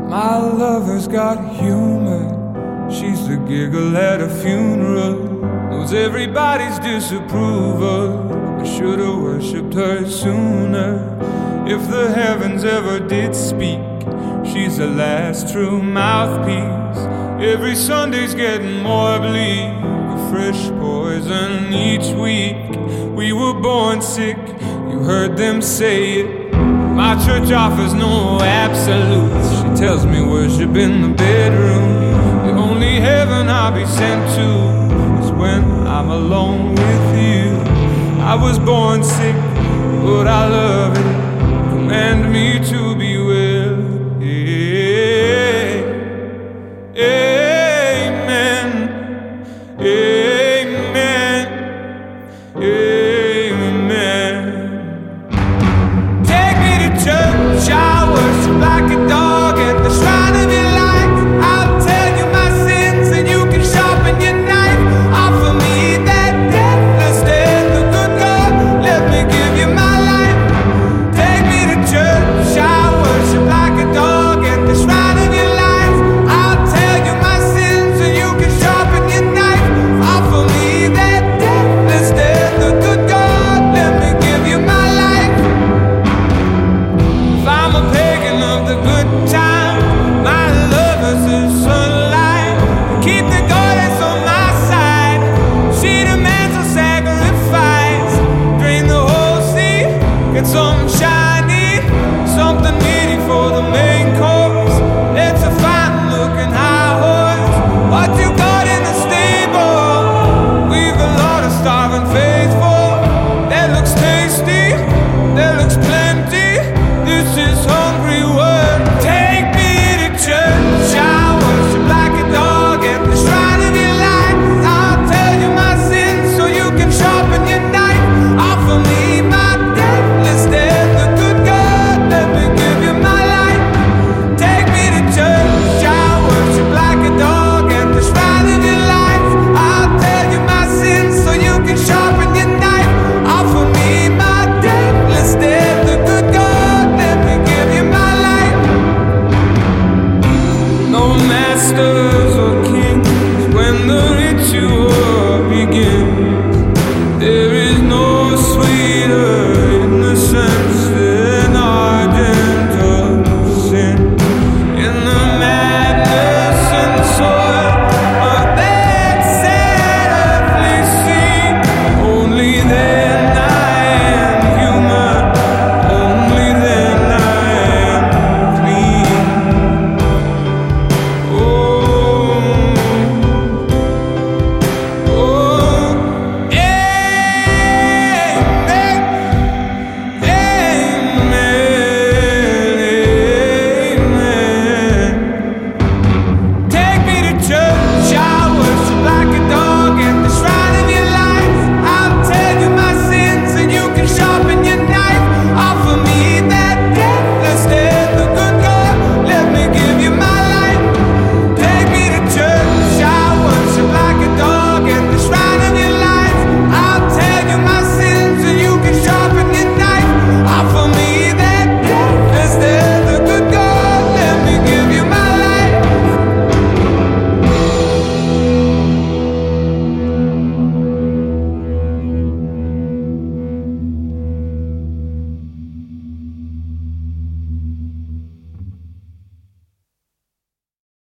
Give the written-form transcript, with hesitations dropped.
My lover's got humor. She's the giggle at a funeral. Knows everybody's disapproval. I should've worshipped her sooner. If the heavens ever did speak, she's the last true mouthpiece. Every Sunday's getting more bleak, a fresh poison each week. We were born sick, you heard them say it. My church offers no absolutes. She tells me worship in the bedroom. The only heaven I'll be sent to is when I'm alone with you. I was born sick, but I love it. Command me to